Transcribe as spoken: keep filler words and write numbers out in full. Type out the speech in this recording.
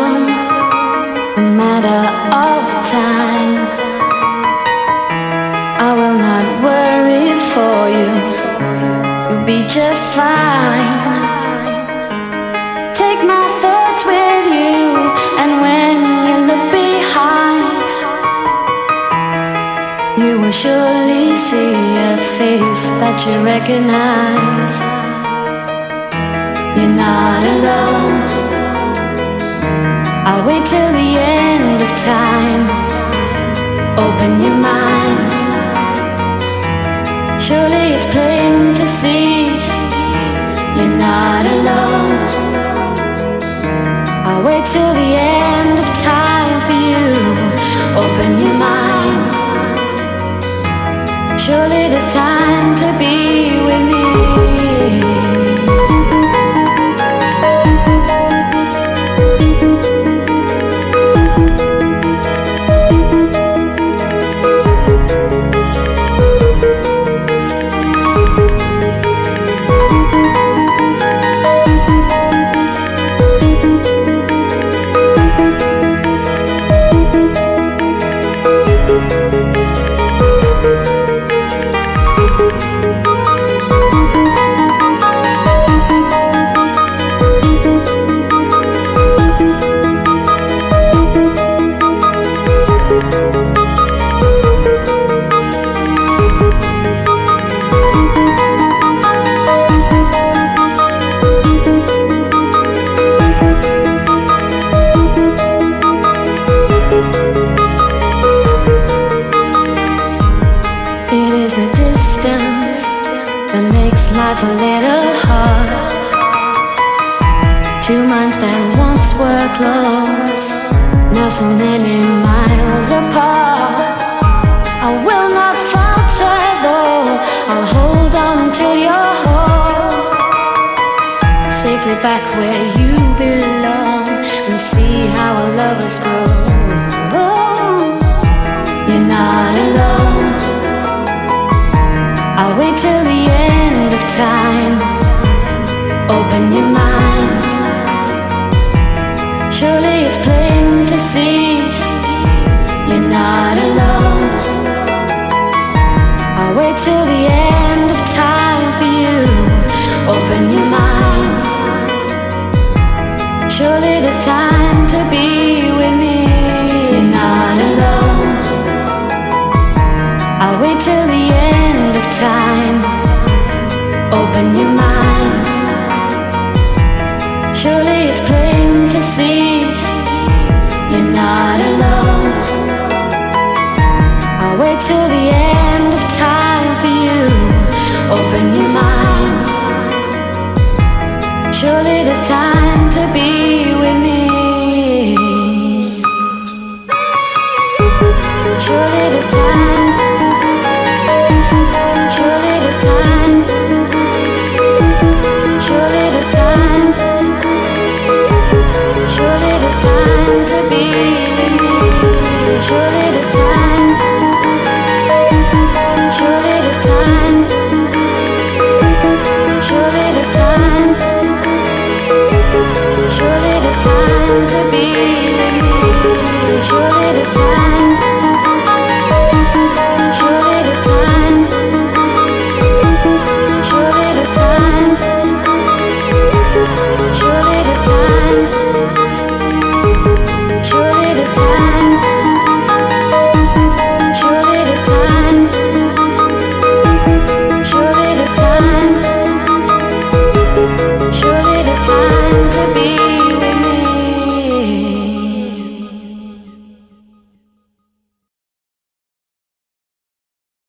all a matter of time. I will not worry for you, you'll be just fine. Take my thoughts with you, and when you look behind, you will surely see a face that you recognize. You're not alone. I'll wait till the end of time. Open your mind. Surely it's plain to see you're not alone. I'll wait till the end of time for you. Open your mind. Surely there's time to be with me. A little hard. Two minds that once were close, now so many miles apart. I will not falter though, I'll hold on till you're whole, safely back where you belong, and see how our lovers grow. Oh, you're not alone. I'll wait till the end of time. Open your mind. Surely it's plain to see you're not alone. I'll wait till the end of time for you. Open your mind. Surely there's time to be with me. You're not alone. I'll wait till the end of time. Open your mind. Surely it's plain to see you're not alone. I'll wait till the end of time for you. Open your mind. Surely there's time to be with me. Surely there's time. Surely there's time. Surely there's time. Surely there's time to be with me. Surely there's time. Surely there's time. Surely there's time. Surely there's time to be with me. Surely there's time. Surely there's time. Surely there's time. Surely there's time. Surely there's time.